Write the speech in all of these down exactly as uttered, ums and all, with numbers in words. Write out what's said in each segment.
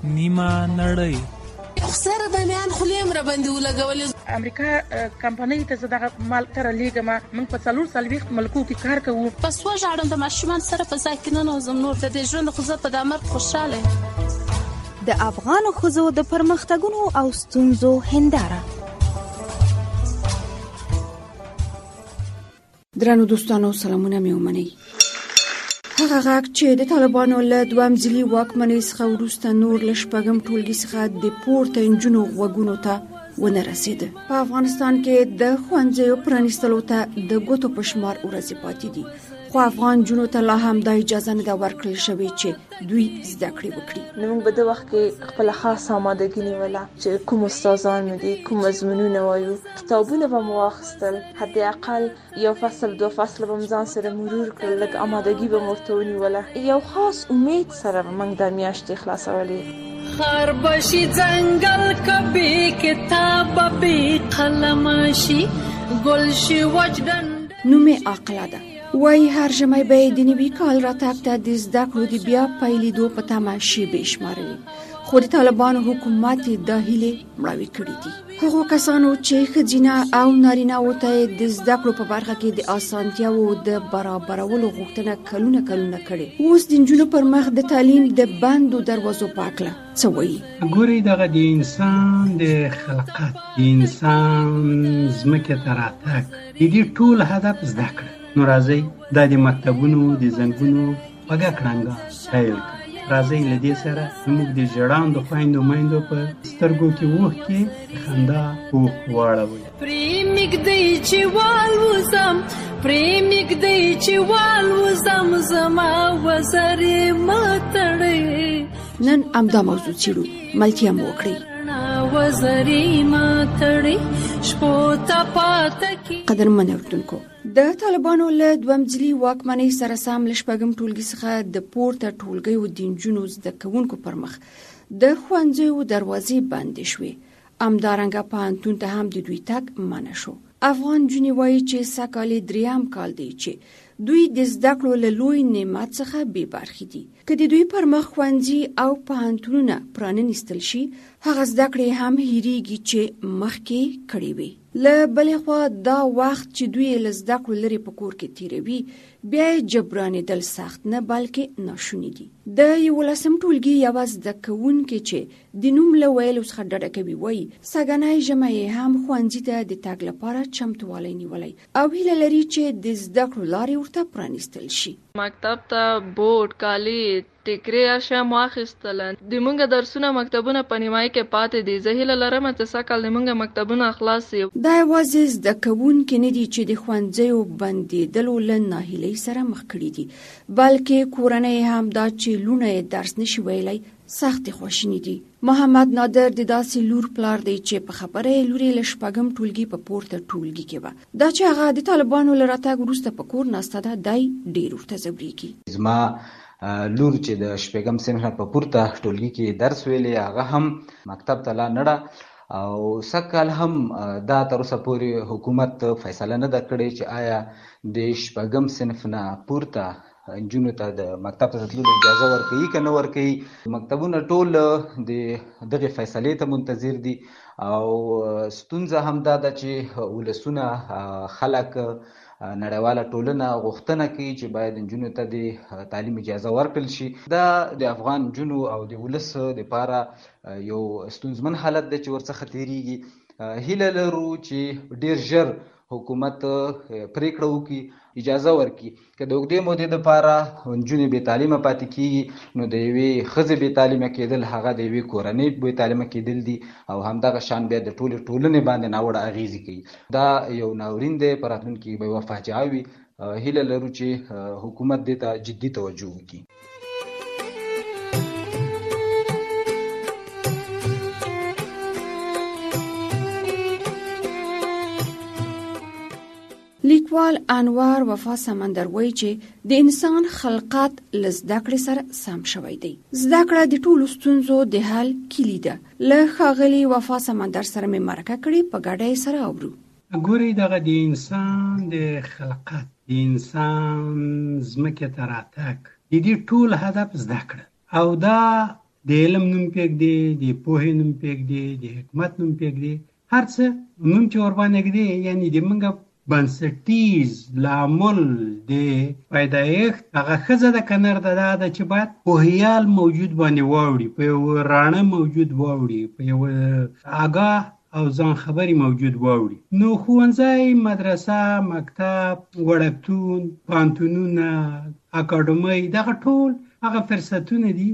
نیمه نړۍ. خسره د میان خلیم را باندې ولګولې. امریکا کمپنۍ ته زه دغه مال تر لیږم. موږ په څلور څلوېښت ملکو کې کار کوو. پس وژاړم د ماشومان سره په ځای کې ننوځم. نور د دې ژوند خو زه په دا مرګ خوشحاله یم. د افغانو ښځو د پرمختګونو او ستونزو هنداره. درنو دوستانو سلامونه مې ومنئ. هغه غږ چې د طالبانو له دوهم ځلي واکمنۍ څخه وروسته نور له شپږم ټولګي څخه د پورته نجونو غوږونو ته ونه رسېده. په افغانستان کې د ښوونځیو پرانیستلو ته د ګوتو په شمار ورځې پاتې دي، خو افغان نجونو ته لا هم دا اجازه نه ده ورکړل شوې چې دوی زده کړې وکړي. نو موږ به د وخت کې خپل خاصه آمادګي نیوله چې کوم استادان مو دي، کوم مضمونونه وایو، کتابونه به مو واخیستل، حد اقل یو فصل دو فصل به مو ځان سره مرور کړل، لږ آمادګي به مو ورته ونیوله. یو خاص امید سره به موږ دا میاشتې خلاصولې. خربشی ځنګل کبي کتاب بي قلم شي ګل شي وجدان. نومې عاقله ده. وای هر ژمی به د نوي کال راتګ ته د زده کړو د بیا پیلېدو په تمه شیبې شمارلې، خو د طالبانو حکومت دا هیلې مړاوې کړې دي. هغو کسانو چې ښځینه او نارینه‌وو ته د زده کړو په برخه کې د اسانتیاوو د برابرولو غوښتنه کلونه کلونه کړې، اوس د نجونو پر مخ د تعلیم د بندو دروازو په هکله څه وایي؟ ګورئ، دغه د انسان د خلقت، د انسان ځمکې ته راتګ، د دې ټول هدف زده کړه. نو راځئ دا د مکتبونو د زنګونو خوږه کړنګا پیل کړو. راځئ له دې سره موږ د ژړاندو خویندو میندو په سترګو کې اوښکې خندا اوښ واړوئ. پرې مږدئ چې والوزم، پرې مږدئ چې والوزم، زما وزرې مه تړئ. نن همدا موضوع څېړو، ملتیا مو وکړئ. قدرمن اورېدونکو، د طالبانو له دوهم ځلي واکمنۍ سره سم له شپږم ټولګي څخه د پورته ټولګیو د نجونو زده کوونکو پر مخ د ښوونځیو دروازې بندې شوې. همدارنګه پوهنتون ته هم د دوی تګ منع شو. افغان نجونې وایي چې سږکال یې درېیم کال دی چې دوی د زده کړو له لوی نعمت څخه بې برخې دي. که د دوی پر مخ ښوونځي او پوهنتونونه پرانیستل شي، هغه زده کړې هم هېرېږي چې مخکې کړې وي. له بلې خوا دا وخت چې دوی له زده کړو لرې په کور کې تېروي، بیا یې جبرانېدل سخت نه بلکې ناشوني دي. د یولسم ټولګي یوه زده کوونکې چې د نوم له ویلو څخه ډډه کوي وایي سږنی ژمی یې هم ښوونځي ته د تګ لپاره چمتووالی نیولی او هیله لري چې د زده کړو لارې ورته پرانیستل شي. مکتب ته بوټ، کالي، ټیکرې اشیام واخیستل. د مونږ درسونه مکتبونه په نیمایي کې پاتې دي. زه هیله لرم چې سږکال د مونږ مکتبونه خلاص شي. دا یوازې زده کوونکي نه دي چې د ښوونځیو بندېدلو له ناهیلۍ سره مخ کړي دي، بلکې کورنۍ هم دا چې لوڼه یې درس نشي ویلی سختې خواشیني دي. محمد نادر د داسې لور پلار دی چې په خبره یې لور یې له شپږم ټولګي په پورته ټولګي کې وه. دا چې هغه د طالبانو له راتګ وروسته په کور ناسته ده، دی ډېر ورته ځورېږي. زما لور چې د شپږم صنف نه په پورته ټولګي کې درس ویلی، هغه هم مکتب ته لا نړه او سږکال هم دا تر اوسه پورې حکومت فیصله نه ده کړې چې آیا د شپږم صنف نه پورته نجونو ته د مکتب ته تللو اجازه ورکوي که نه ورکوي. مکتبونه ټول د دغې فیصلې ته منتظر دي او ستونزه هم دا ده چې ولسونه، خلک، نړیواله ټولنه غوښتنه کوي چې باید نجونو ته د تعلیم اجازه ورکړل شي. دا د افغان نجونو او د ولس دپاره یو ستونزمن حالت دی چې ورڅخه تېرېږي. هیله لرو چې ډېر ژر حکومت پریکړه وکړي، اجازه ورکړي. که د اوږدې مودې دپاره نجونې بې تعلیمه پاتې کېږي، نو د یوې ښځې بې تعلیمه کېدل هغه د یوې کورنۍ بې تعلیمه کېدل دي او همدغه شان بیا د ټولې ټولنې باندې ناوړه اغېزې کوي. دا یو ناورین دی، په راتلونکي کې به یوه فاجعه وي. هیله لرو چې حکومت دې ته جدي توجه وکړي. لیکوال انوار وفا سمندر وایي چې د انسان خلقت له زده کړې سره سم شوی دی. زده کړه د ټولو ستونزو د حل کلي ده. له ښاغلي وفا سمندر سره مې مرکه کړې، په ګډه یې سره اورو. ګورئ، دغه د انسان د خلقت، د انسان ځمکې ته راتګ، د دې ټول هدف زده کړه او دا د علم نوم پرېږدي، د پوهې نوم پرېږدي، د حکمت نوم پرېږدي، هر څه نوم چې ورباندې ږدي، یعنې د موږ بنسټیز لامل د پیدایښت هغه ښځه ده که نر ده، دا ده چې باید پوهیال موجود باندې واوړي، په یو راڼه موجود واوړي، په یو آګاه او ځان خبري موجود واوړي. نو ښوونځی، مدرسه، مکتب، وړکتون، پوهنتونونه، اکاډمۍ، دغه ټول هغه فرصتونه دي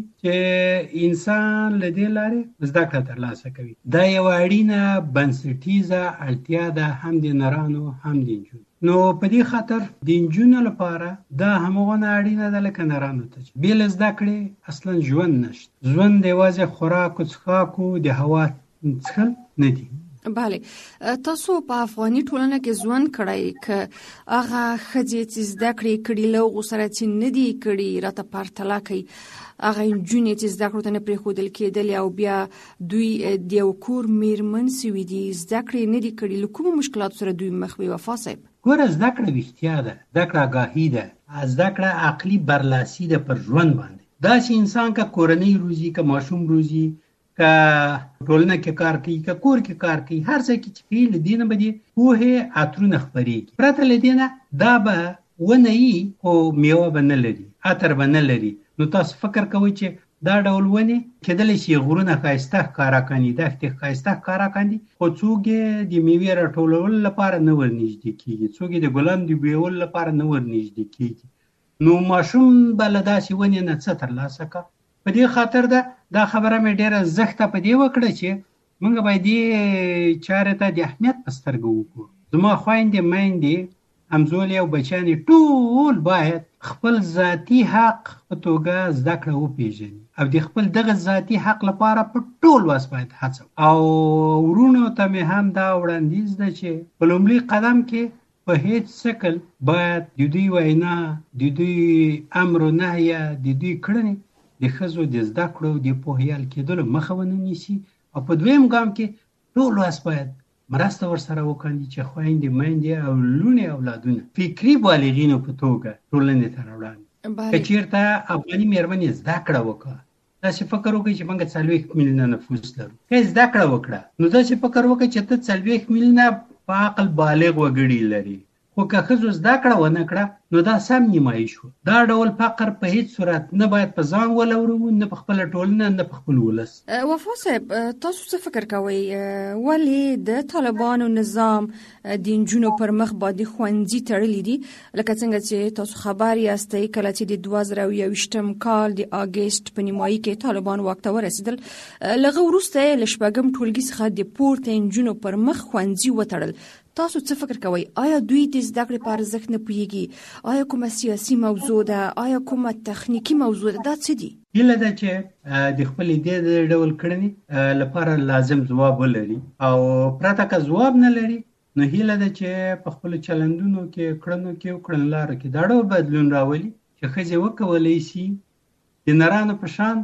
چې انسان له دې لارې زده کړه ترلاسه کوي. دا یوه اړینه بنسټیزه اړتیا ده، هم د نرانو هم د نجونو. نو په دې خاطر د نجونو لپاره دا همغونه اړینه ده لکه نرانو ته چې بې له زده کړې اصلا ژوند نشته. ژوند یوازې خوراک و څښاک و د هوا څښل نه دي. بله، تاسو په افغاني ټولنه کې ژوند کړی که هغه ښځې چې زده کړې کړي له هغو سره چې نه دي کړي راته پرتله کوي، هغه نجونې چې زده کړو ته نه پرېښودل کېدلې او بیا دوی د یو کور میرمن سوي دي، زده کړې نه دي کړي، له کومو مشکلاتو سره دوی مخ وي وفا صاحب؟ ګوره، زده کړه ویښتیا ده، زده کړه آګاهي ده، زده کړه عقلي برلاسي ده پر ژوند باندې. داسې انسان که کورنۍ روزي، که ماشوم روزي، که ټولنه کې کار کوي، که کور کې کار کوي، هر ځای کې چې کوي، له دې نه به د پوهې عطرونه خپرېږي. پرته له دې نه دا به ونه وي خو میوه به نه لري، عطر به نه لري. نو تاسو فکر کوئ چې دا ډول ونې کېدلی شي غرونه ښایسته ښکاره کاندي، دښتې ښایسته ښکاره کاندي، خو څوک یې د میوې راټولولو لپاره نه ورنږدې کېږي، څوک یې د ګلانو د بویولو لپاره نه ورنږدې کېږي. نو ماشوم به له داسې ونې نه څه ترلاسه کړه. په دې خاطر ده دا خبره مې ډېره زښته په دې وکړه چې موږ باید دې چارې ته د اهمیت په سترګه وګورو. زما خویندې، میندې، همزولې او بچیانې ټول باید خپل ذاتي حق په توګه زده کړه وپېژني او د خپل دغه ذاتي حق لپاره په ټول وس باید هڅه. او ورونو ته مې هم دا وړاندیز ده چې په لومړي قدم کې په هیڅ شکل باید د دوی وینا، د دوی امر و نهیه، د دوی کړنې د ښځو د زده کړو د پوهیال کېدلو مخه ونه نیسي. او په دویم ګام کې ټول وس باید مرسته ورسره وکړي چې خویندې، میندې او لوڼې اولادونه فکري بالغینو په توګه ټولنې ته راوړاندې. که چېرته افغاني مېرمنې زده کړه وکړه، داسې فکر وکړي چې موږ څلوېښت میلیونه نفوس لرو، که یې زده کړه وکړه نو داسې فکر وکړي چې ته څلوېښت میلیونه په عقل بالغ وګړي لري. خو که ښځو زده کړه ونه کړه نو دا سم نیمایي شو. دا ډول فقر په هیڅ صورت نه باید په ځان ولورو، نه په خپله ټولنه، نه په خپل ولس. وفا صاحب، تاسو څه فکر کوئ ولې د طالبانو نظام د نجونو پر مخ باندې ښوونځي تړلي دي؟ لکه څنګه چې تاسو خبر یاستئ کله چې د دوه زره یوویشتم کال د اګست په نیمایي کې طالبان واک ته ورسېدل، له هغه وروسته یې له شپږم ټولګي څخه د پورته نجونو پر مخ ښوونځي وتړل. تاسو څه فکر کوئ؟ آیا دوی د زده کړې په ارزښت نه پوهېږي؟ آیا کومه سیاسي موضوع ده؟ آیا کومه تخنیکي موضوع ده؟ دا څه دي؟ هیله ده چې د خپلې دې ډول کړنې لپاره لازم ځواب ولري، او پرته که ځواب نه لري نو هیله ده چې په خپلو چلندونو کې، کړنو کې او کړنلارو کې دا ډول بدلون راولي چې ښځې وکولی شي د نرانو په شان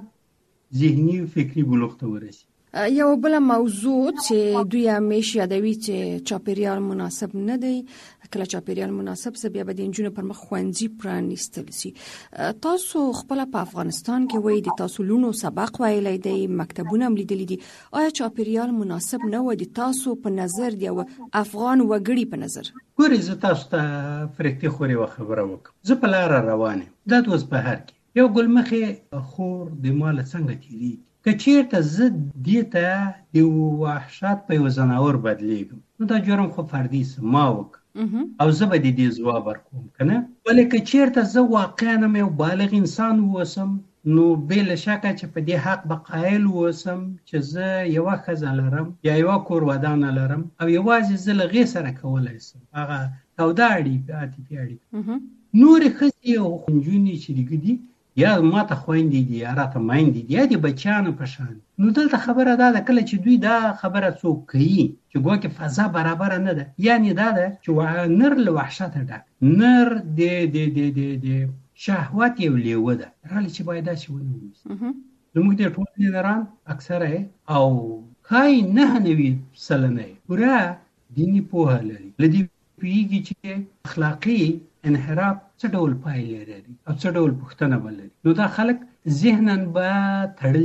ذهني او فکري بلوغ ته ورسي. یو بل موضوع چې دوی همیشه یادوي چې چاپیریال مناسب نه دی. کله چاپیریال مناسب سه بیا به د نجونو پر مخ ښوونځي پرانیستل شي. تاسو خپله په افغانستان کې وایي د تاسو لونو سبق ویلی دی، مکتبونه هم لیدلي دي. آیا چاپیریال مناسب نه و د تاسو په نظر، د یو افغان وګړي په نظر؟ ګورې، زه تاسو ته فرښتې خورې یوه خبره وکړم. زه په لاره روان یم، دا د اوسبهر کې یو ګلمخې خور د ما له څنګه تېرېږي. که چېرته زه دې ته د وحشت په یو ځناور بدلېږم نو دا جرم خو فردي ما وکړ او زه به د دې ځواب ورکوم، که نه؟ ولې که چېرته زه واقعا یو بالغ انسان واوسم نو بې له شکه چې په دې حق به قایل واوسم چې زه یوه ښځه لرم یا یوه کور ودانه لرم او یوازې زه له هغې سره کولی شم هغه توده اړیکې، عاطفي اړیکې. نورې ښځې او نجونې چې دي یا ما ته خویندې دي یا راته میندې دي یا د بچیانو په شان. نو دلته خبره دا ده کله چې دوی دا خبره څوک کوي چې ګواکې فضا برابره نه ده، یعنې دا ده چې نر له وحشته ډک، نر د د د د د شهوت یو لیوه ده، رالې چې باید داسې ونه ونیسي. زموږ د ټولنې نران اکثره او ښایي نهه نوي سلنه یې پوره دیني پوهه لري، له دې پوهېږي چې اخلاقي انحراف څه ډول پایلې لري او څه ډول پوښتنه به لري. نو دا خلک ذهناً به تړلي وي،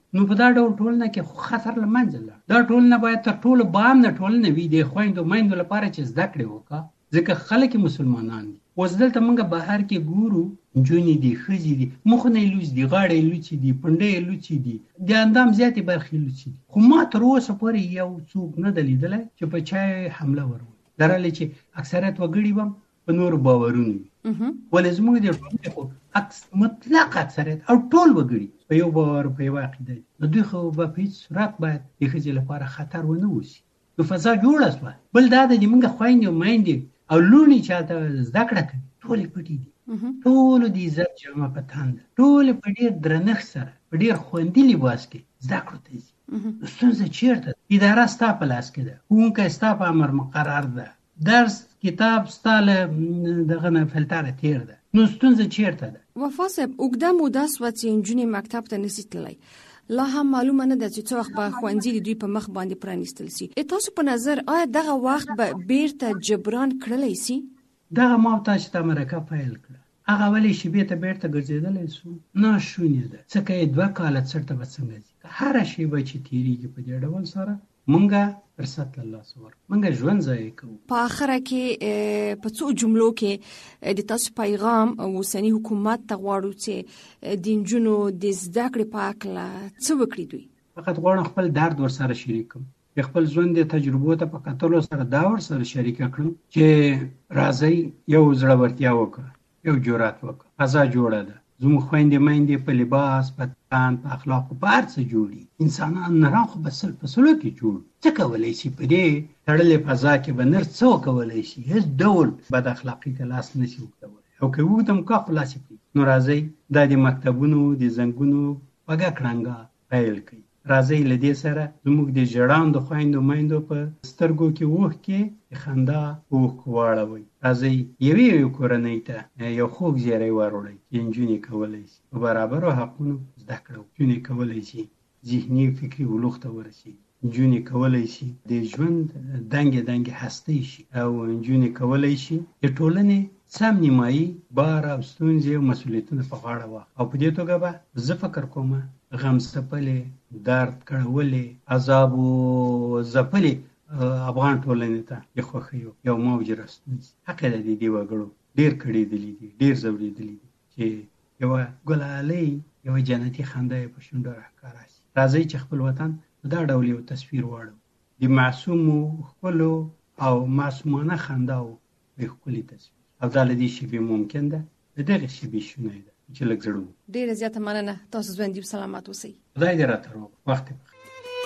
نو په دا ډول ټولنه کې خو خطر له منځه لاړ. دا ټولنه باید تر ټولو بامنه ټولنه وي د خویندو میندو لپاره چې زده کړې وکړه، ځکه خلک مسلمانان دي. اوس دلته موږ بهر کې ګورو نجونې دي، ښځې دي، مخونه یې لوڅ دي، غاړه یې لوڅې دي، پنډه یې لوڅې دي، د اندام زیاتې برخې لوڅې دي. خو ما تر اوسه پورې یو څوک نه دی لیدلی چې په چا یې حمله وروي، لرلې چې اکثریت وګړي به په نورو باورونه وي. ولې زموږ د ټولنې خو اکس مطلق اکثریت او ټول وګړي په یو باور په یوه عقیده دي. نو دوی خو به په هېڅ صورت باید د ښځې لپاره خطر ونه اوسي. نو فضا جوړه شوه. بل دا ده چې موږ خویندې او میندې او لوڼې چې هلته زده کړه کوي ټولې پټې دي، ټولو د عزت جامه په تن ده، ټولې په ډېر درنښت سره په ډېر خوندي لباس کې زده کړو ته ځي. ستونزه چېرته ده؟ اداره ستا په لاس کې ده، ښوونکی ستا په امر مقرر ده، درس کتاب ستا له دغه نه فلټره تېر ده. نو ستونزه چېرته ده؟ وفا صاحب، اوږده موده سوه چې نجونې مکتب ته نشي تللی، لا هم معلومه نه ده چې څه وخت به ښوونځي د دوی په مخ باندې پرانیستل سي. تاسو په نظر آیا دغه وخت به بیرته جبران کړلی سي؟ دغه ما او تاسو ته مرکه پیل کړه، هغه ولې شیبې ته بیرته ګرځېدلی سو؟ ناشونې ده. ځکه یې دوه کاله څټه به څنګه ځي؟ هره شیبه چې تېرېږي په دې ډول سره مونږه فرصت له لاسه ورکړو، مونږه ژوند ضایع کوو. په آخره کې په څو جملو کې د تاسو پیغام اوسني حکومت ته غواړو چې د نجونو د زده کړې په هکله څه وکړي دوی؟ فقط غواړم خپل درد ورسره شریک کړم، خپل ژوند د تجربو ته په کتلو سره دا ورسره شریکه کړم چې راځئ یو زړورتیا وکړه، یو جرأت وکړه. فضا جوړه ده، زموږ خویندې میندې په لباس، په تن، په اخلاقو، په هر څه جوړي. انسانان نران خو په سل په سلو کې جوړ. څه کولی شي په دې تړلې فضا کې به نر څه وکولی شي؟ هېڅ ډول بد اخلاقي ته لاس نه شي اوږدولی، او که وږدم کا خو لاس یې پرېږدي. نو راځئ دا د مکتبونو د زنګونو خوږه کړنګه پیل کړئ. راځئ له دې سره زموږ د ژړاندو خویندو میندو په سترګو کې اوښکې د خندا اوښکو واړوئ. راځئ یوې یوې کورنۍ ته یو خوږ زیری وروړئ چې نجونې کولی شي په برابرو حقونو زده کړه وکړي. نجونې کولی شي ذهني فکري بلوغ ته ورسېږي، نجونې کولی شي د ژوند دنګې دنګې هستۍ شي، او نجونې کولی شي د ټولنې سم نیمایي بار او ستونزې او مسؤلیتونه په غاړه واخلي. او په دې توګه به زه فکر کوم غم ځپلې، درد کړولې، عذاب او ځپلې افغان ټولنې ته د خوښیو یو موج راستونځي. حق یې د دې وګړو ډېر کړېدلي دي، ډېر ځورېدلي دي چې یوه ګلالۍ، یوه جنتي خندا یې په شونډو راښکاره شي. راځئ چې خپل وطن په دا ډول یو تصویر واړو، د معصومو ښکلو او معصومانه خنداو یو ښکلي تصویر. او دا له دې شیبې ممکن ده، د دغې شیبې شونی ده چې لږ زړه وو. ډېره زیاته مننه، تاسو ژوندي او سلامت اوسئ. خدای دې راته روغ وخت دې بخیر.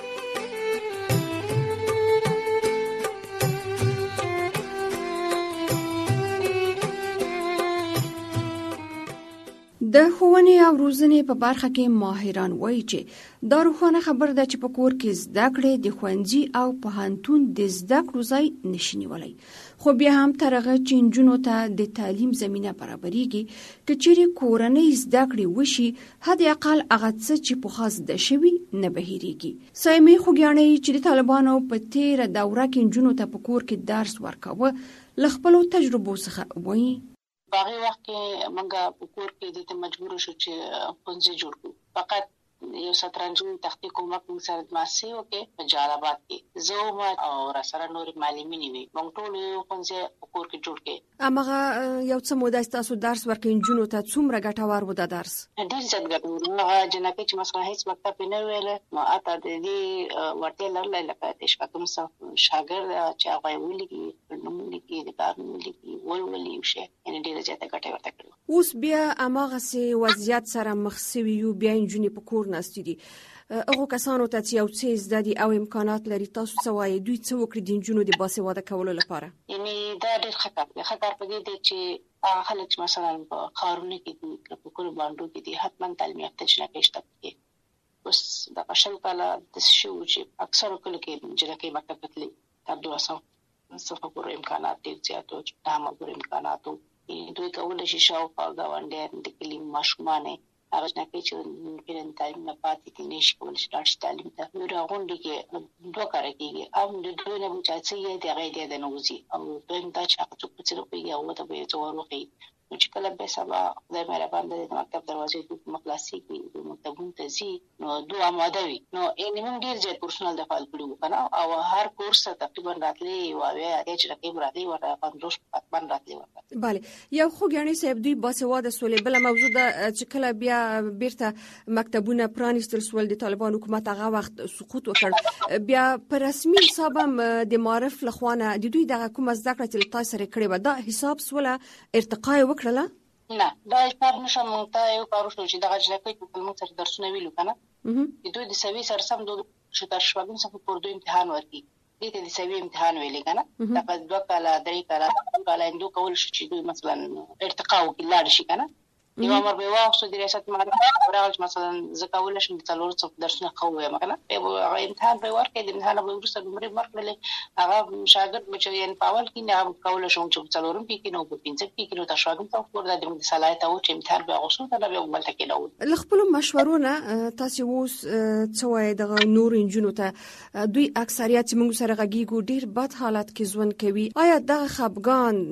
د ښوونې او روزنې په برخه کې ماهران وایي چې دا روښانه خبره ده چې په کور کې زده کړې د ښوونځي او پوهنتون د زده کړو ځای نشي نیولی. خو بیا هم تر هغه چې نجونو ته د تعلیم زمینه برابریږي، که چیرې کورنۍ زده کړې وشي، حد اقل هغه څه چې پخوا زده شوي نه به هېرېږي. سایمې خوږیاڼۍ چې د طالبانو په تېره دوره کې نجونو ته په کور کې درس ورکاوه، له خپلو تجربو څخه وایي. په هغې وخت کې موږ په کور کې دې ته مجبور شو چې ښوونځي جوړ کړو. فقط یو شطرنجي تختې کومک موږ سره ماسي وکړې په جلال آباد کې، زه او راسره نورې معلمینې وې، موږ ټول یو ښوونځی په کور کې جوړ کړې. هماغه یو څه موده ستاسو درس ورکوي نجونو ته، څومره ګټور و دا درس؟ ډېر زیات ګټور و. هغه جنکۍ چې مثلا هېڅ مکتب یې نه ویلی، نو هلته د دې وړتیا لرلی لکه د شپږم صف شاګرد چې هغه یې ولیکي، نوم ولیکي، د پلار نوم ولیکي، ولولي یو شی، یعنې ډېره زیاته ګټه یې ورته کړې. اوس بیا هماغسې وضعیت سره مخ سوي یو، بیا نجونې په کور ناستې دي. هغو کسانو ته چې یو څه زده دي او امکانات لري، تاسو څه وایي دوی څه وکړي د نجونو د باسواده کولو لپاره؟ یعنې دا ډېر ښه کار دی. ښه کار په دې دی چې هغه خلک چې مثلا په ښارونو کې دي، په کورو بانډو کې دي، حتما تعلیم یافته جنکۍ شته پکې. اوس دغه شل کاله داسې شوي وو چې اکثرو کلو کې جنکۍ مکتب ته تللې، تر دولسم صفه پورې امکانات ډېر زیات وو، نهمه پورې امکانات وو. دوی کولی شي شاوخوا ګاونډیان د کلي ماشومان هغه جنکۍ چې د تعلیم نه پاتې دي نه شي کولی شي لاړ شي تعلیم ته. نو د غونډې کې دوه کاره کېږي، هم د دوی نه چې څه یې د هغه یې د نه وځي، او دویم دا چې هغه څوک په څه نه پوهېږي هغو ته به یې څه ور وښیي. چې کله به سبا د مهربان د مکتب دروازې د مخلاصي کې د مکتبونو ته ځي نو دوه آماده وي نو یې موږ ډیر ځای کورسونه د فعال کړو کنه او هر کورس تقریبا راتلی او بیا چې رقم راتلی ورته پندروس پاتمن راتلی ورته bale یو خو غاڼي صاحب دوی باسواده سولې بل موضوع ده چې کله بیا بیرته مکتبونه پرانیستل سول د طالبان حکومت هغه وخت سقوط وکړ بیا په رسمي حساب د معرف لخوانه د دوی دغه کوم زده کړه چې تاسو سره کړې و دا حساب سوله ارتقا وکړه نه دا حساب نشم ته یو کارو شو چې دغه جنکې په موږ سره درسونه ویلو کنه د دوی د سوي سره سم دوه شو تر شپږم صفحه پر دوی امتحان ورکړي دې ته د سوي امتحان ویلې کنه دا په دوه کاله درې کاله کاله اندو کول شو چې دوی مثلا ارتقا وکړي شي کنه یو امر به واخصو د ریاست معرفت راوځ مثلا زکاول شم د څلور څو درسونه قوي مکنه په هغه امتحان به ورکړي د امتحان به ورسره عمر مرکلې هغه شاګرد مچ یې پاول کې نه کول شم چې څلورم کې کې نو په پنځه کې کې نو تاسو شاګرد ته ورته د صلاحیت او چې امتحان به غوښتل دا به عمل تکي نو خپل مشورونه تاسو اوس څوای د نور انجونو ته دوی اکثریت موږ سره غږیږو ډیر بد حالت کې ژوند کوي آیا د خپګان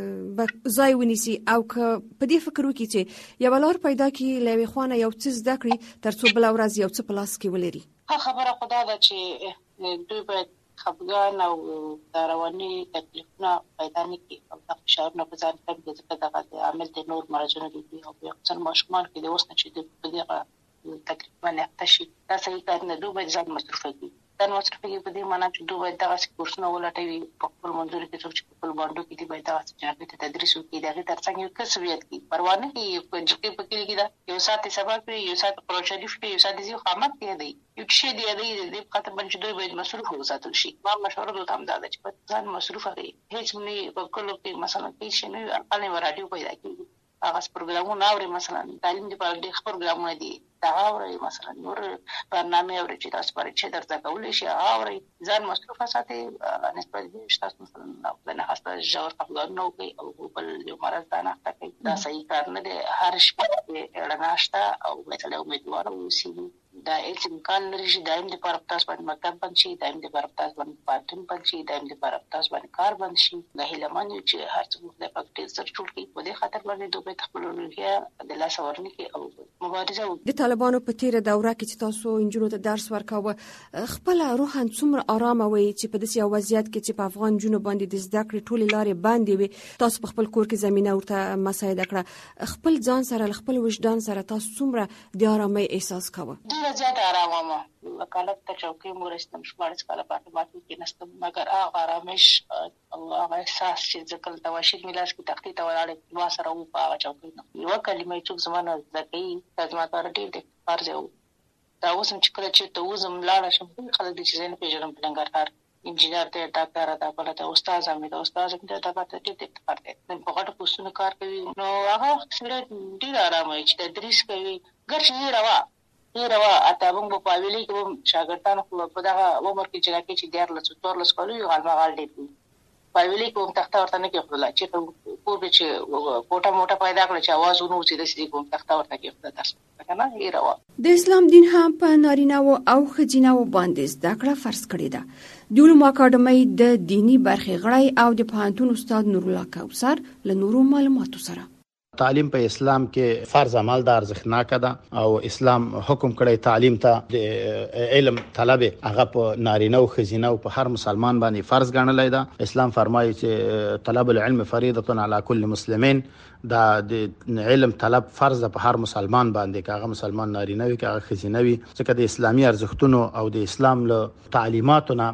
ځای ونیسي او په دې فکر وکړي چې یو لور پیدا کی لوي خوانه یو څه زده کړی ترڅو بل ورځ یو څه پلاس کې ولري خبره خدا ده چې دوی باید خپګان او رواني تکلیفونه پیدا نه کړي او د فشار نه په ځان کې ځکه دغه عامل د نور مرزونه دي او یو څن ماشومان کې د اوس نه چې د دغه تکلیفونه تشي دا صحیح کار نه دوی باید ځان مصرف کړي دا مصرف کې په دې معنی چې دوی باید دغه کورسونه ولټوي په خپل منځور کې څوک چې خپل باندې کې دی باید دغه چې ته تدریس وکړي دغه ترڅنګ یو کسبیت کې پروا نه کوي په جګړه په کې کې دا یو ساعت سبا کوي یو ساعت قرآن شریف کې یو ساعت زیو خامت کې دی یو شی دی دی د خاطر باندې دوی باید مصروف وساتل شي ما مشوره دوی هم دا چې په ځان مصروف وي هیڅ نه په کلو کې مثلا کې شي نه اقل رادیو پیدا کیږي هغه پروګرامونه اوري مثلا تعلیم دی په ډېر پروګرامونه دي دا اوري مثلا نور برنامه اوري چې تاسو پرې چې درته کولای شي اوري ځان مصروف ساتي نسبت دې تاسو مثلا نه خاصه جوړ خپل نو کوي او بل یو مرز دا نه کوي دا صحیح کار نه دی هر شپه رڼاشته او مثلا امیدوار اوسئ دا هیڅ امکان لري چې دایم د پر تاسو باندې مکتب بند شي دایم د پر تاسو باندې پارټن بند شي دایم د پر تاسو باندې کار بند شي د هیلمان چې هر څه د پکټ سر ټول کې په دې خاطر باندې دوی په خپل لوري د لاس ورني کې او مبارزه د طالبانو په تیر دوره کې چې تاسو انجونو ته درس ورکاوه خپل روحان څومره آرام وي چې په داسې وضعیت کې چې په افغان جنوب باندې د زده کړې ټولې لارې باندې وي تاسو په خپل کور کې زمينه ورته مساعده کړه خپل ځان سره خپل وجدان سره تاسو څومره د آرامۍ احساس کوئ زیاده آرامه ما وکالت ته چوکۍ مورستم شمارس کاله پاتې ماتې کې نستم مګر هغه آرامش او هغه احساس چې ځکه د واشد ملاس کې تختی ته ولاړې نو سره و په هغه چوکۍ نو یو کلمه چې زمانه زکې لازم تر ډېر د فرض او دا اوس چې کله چې ته وزم لاړ شم خلک د چیزونو په جوړم پلنګار انجینر ته ډاکټر ته بل ته استاد هم د استاد هم ته دا ته ټیټ کار دی په غټو پوسټونو کار کوي نو هغه سره ډېر آرام وي چې تدریس کوي ګرځي روا ډیروا اته موږ په پاویلې کې شاګردانو په دغه عمر کې چې راکې چې ډیر لڅ تور لڅ کولو یو غالمغال دی پاویلې کوم تخته ورته نه کېخلا چې په پور چې کوټه موټه پیدا کړ چې आवाज ونو چې د سې کوم تخته ورته کېخلا تاسو کنه ډیروا د اسلام دین هم په نارینه او خځینه باندې زده کړه فرض کړی ده د علوم اکاډمۍ د دینی برخې غړی او د پوهنتون استاد نور الله کوثر له نورو معلوماتو سره تعلیم په اسلام کې فرض عمل د ارزښتناک ده او اسلام حکم کړی تعلیم ته د علم طلب هغه په نارینه او خزینه او په هر مسلمان باندې فرض ګڼلای ده اسلام فرمایي چې طلب العلم فریضه علی کل مسلمین دا د علم طلب فرض په هر مسلمان باندې کاغه مسلمان نارینه وي کاغه خزینه وي ځکه د اسلامي ارزښتونو او د اسلام له تعلیماتونه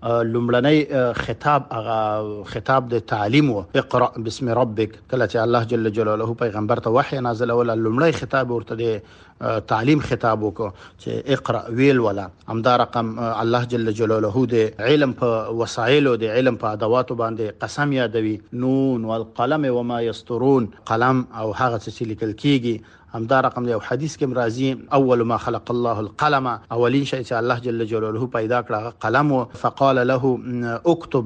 لومړنی خطاب هغه خطاب د تعلیم او اقرا بسم ربک کله چې الله جل جلاله پیغمبر ته وحی نازل ول لومړی خطاب ورته د تعلیم خطاب وکړه چې اقرا ویل ولا همدا رقم الله جل جلاله د علم په وسایل او د علم په ادوات باندې قسم یادوي نون والقلم وما يسطرون قلم او هغه څه لیکل کیږي همدا رقم دی حدیث کې مرضی اول ما خلق الله القلم اولین شی چې الله جل جلاله پیدا کړ قلم فقال له اكتب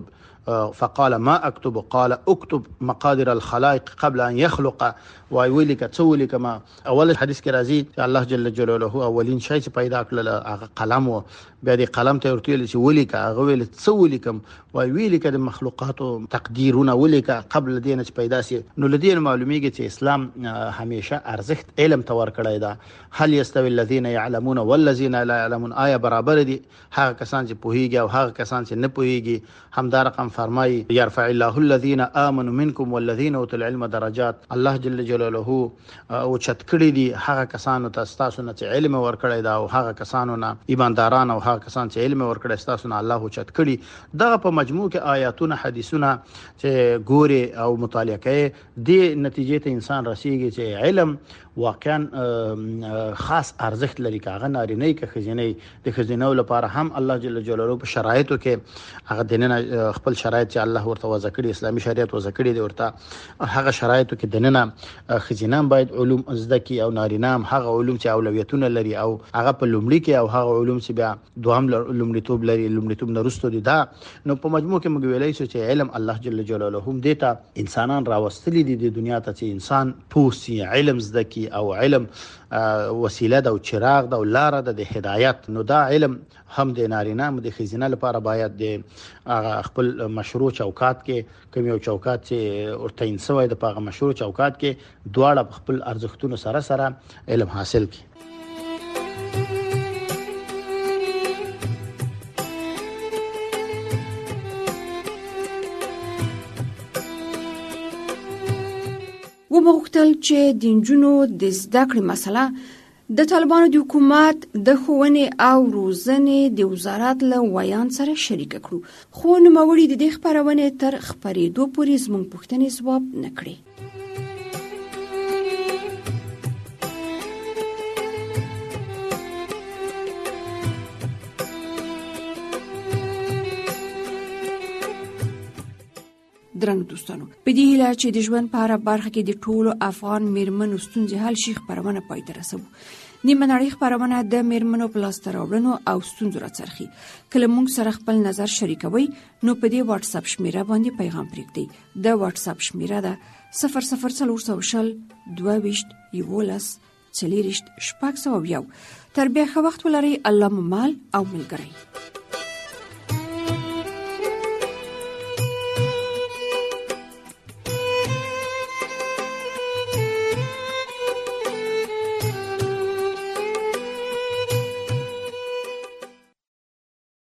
فقال ما اكتب قال اكتب مقادير الخلائق قبل ان يخلق وای ویلی که څو ویلی کما اول حدیث کې راځي چې الله جل جلاله اولین شی چې پیدا کړل هغه قلم و بیا د قلم ته ورته ویل چې ویلی که هغه ویل څو ویلی کم وای ویلی که د مخلوقاتو تقدیرونه ویلی که قبل دینه چې پیدا سي نو لدین معلومیږي چې اسلام همیشه ارزښت علم تور کړی دا هل یستوی الذین یعلمون والذین لا یعلمون آیا برابر دي هغه کسان چې پوهیږي او هغه کسان چې نه پوهیږي همدار رقم فرمایي يرفع الله الذين آمنوا منكم والذين اوتوا العلم درجات الله جل جلاله او چتکړي دي هغه کسانو ته تاسو نه علم ورکړی دا او هغه کسانو نه ایمانداران او هغه کسان چې علم ورکړی تاسو نه الله چتکړي دغه په مجموع کې آیاتونه حدیثونه چې ګوري او مطالعه کوي د نتیجې ته انسان رسیږي چې علم واقعا خاص ارزښت لري کاغه نارینه کې خزینه د خزینه لپاره هم الله جل جلاله په شرایطو کې هغه دنه خپل شرایط چې الله ورته وضع کړی اسلامي شریعت وضع کړی دی ورته هغه شرایطو کې دنه خزینه باید علوم زده کی او نارینه هم هغه علوم چې اولویتونه لري او هغه په لومړي کې او هغه علوم چې بیا دوام لومړیتوب لري لومړیتوب نه رسټو دي دا نو په مجموع کې موږ ویلای شو چې علم الله جل جلاله هم دیتا انسانان راوستلي دي د دنیا ته چې انسان پوسی علم زده کی او علم وسیله ده او چراغ ده او لار ده د هدایت نو دا علم هم د نارینه هم د خزینه لپاره باید د خپل مشروع چوکات کې کوم یو چوکات چې ورته انسوي د پاغه مشروع چوکات کې دواړه خپل ارزښتونو سره سره علم حاصل کی ومغتل چې د نجونو د زده کړې مسله د طالبانو د حکومت د ښوونې او روزنې د وزارت له ویان سره شریک کړو خو نوموړي د دې خپرونې تر خپرېدو پورې زموږ پوښتنې ځواب نه کړې. درنو دوستانو په دې هیله چې د ژوند په هره برخه کې د ټولو افغان میرمنو ستونزې حل شي خپرونه پای ته رسوو. نیمه نړۍ خپرونه د میرمنو په لاسته راوړنو او ستونزو راڅرخي. کله موږ سره خپل نظر شریکوي نو په دې واتس اپ شمیره باندې پیغام پرېږدئ. د واتس اپ شمیره ده صفر صفر څلور سوه شل دوه ویشت یولس څلېرویشت شپږ سوه یو. تر بیا ښه وخت ولرئ. الله مو مال او ملګری.